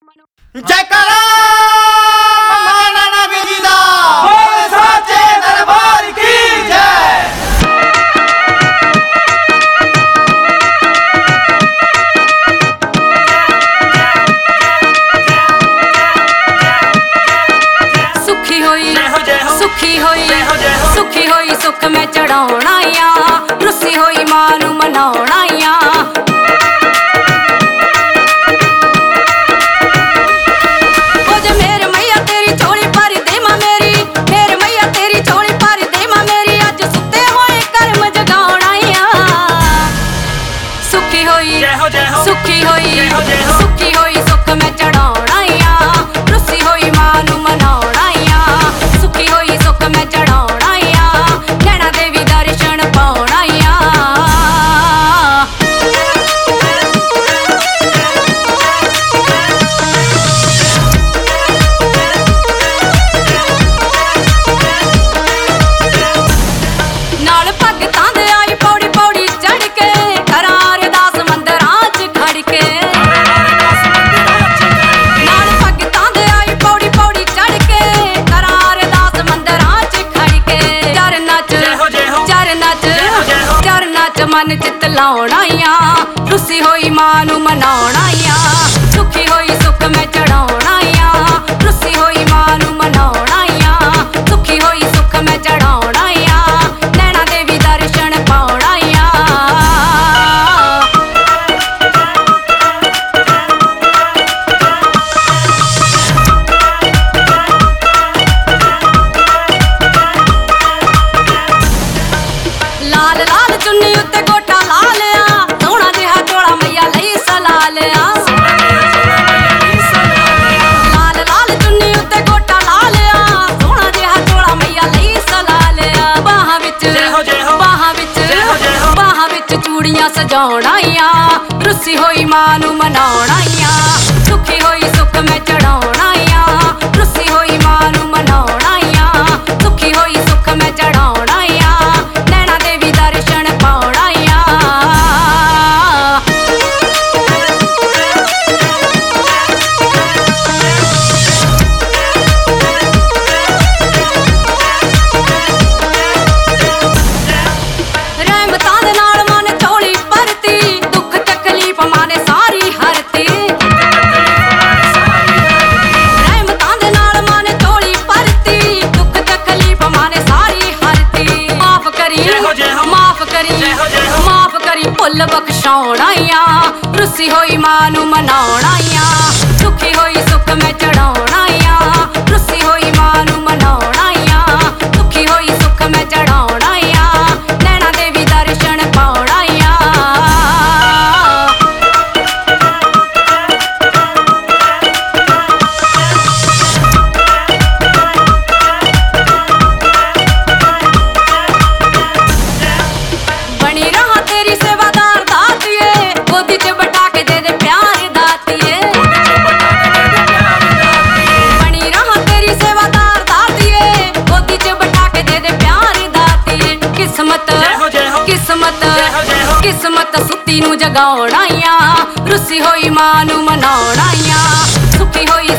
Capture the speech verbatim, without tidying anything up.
जयकारा माना नबी जी दा बोल साचे दरबार की जय। सुखी होई सुखी होई सुखी होई सुख में चढ़ाउणा आ, रुसी होई मां नूं मनाउणा आ। सुखी होई सुखी होई सुख में चढ़ाउणा आ, रुसी होई मां नूं मनाउणा आ। सुखी होई सुख में चढ़ाउणा आ, नैना देवी दर्शन पाउणा आ। नाल भगतां दे आई पौड़ी पौड़ी चढ़ के करा अरदास मंदरां च खड़ के। नाल भगतां दे आई पौड़ी पौड़ी चढ़ के करा अरदास मंदरां च खड़ के। चरनां च चरनां च चरनां च मन चित लाउणा आ, रुसी होई मां नूं मनाउणा आ। सुखी होई सुख में चढ़ाउणा आ, रुसी होई मां नूं मनाउणा आ। सुखी होई सुख में चढ़ाउणा आ, नैना देवी दर्शन पाउणा आ। लाल लाल चुन्नी उत्ते गोटा ला लिया, सोहना जिहा चोला मैया लई सला लिया। लाल लाल चुन्नी उत्ते गोटा ला लिया, सोहना जिहा चोला मैया लई सला लिया। बाहां विच बाहां विच बाहां विच चूड़ियां सजाउणा आ, रुसी होई मां नूं मनाउणा आ। सुखी होई सुख में चढ़ाउणा आ, रुसी होई मां नूं मनाउणा आ। सुखी होई सुख में चढ़ाउणा आ, नैना देवी दर्शन पाउणा आ। रहमतां दे नाल मन झोली भरती, दुख तकलीफ माने सारी हरती। रहमतां दे नाल मन झोली भरती, दुख तकलीफ माने सारी हरती। माफ करी माफ करी माफ करी भुल बख्शाउणा आ, रुसी होई मां नूं मनाउणा आ। सुखी होई सुख में चढ़ाउणा आ, रुसी होई मां नूं मनाउणा आ। सुखी होई सुख में चढ़ाउणा आ, नैना देवी दर्शन पाउणा आ। बनी रहा तेरी सेवादार दातिए, गोदी च बटा के दे दे प्यार दातिए। बनी रहा तेरी सेवादार दातिए, गोदी च बटा के दे दे प्यार दातिए। किस्मत किस्मत किस्मत सुत्ती नूं जगाउणा आ, रुसी होई मां नूं मनाउणा आ। सुखी होई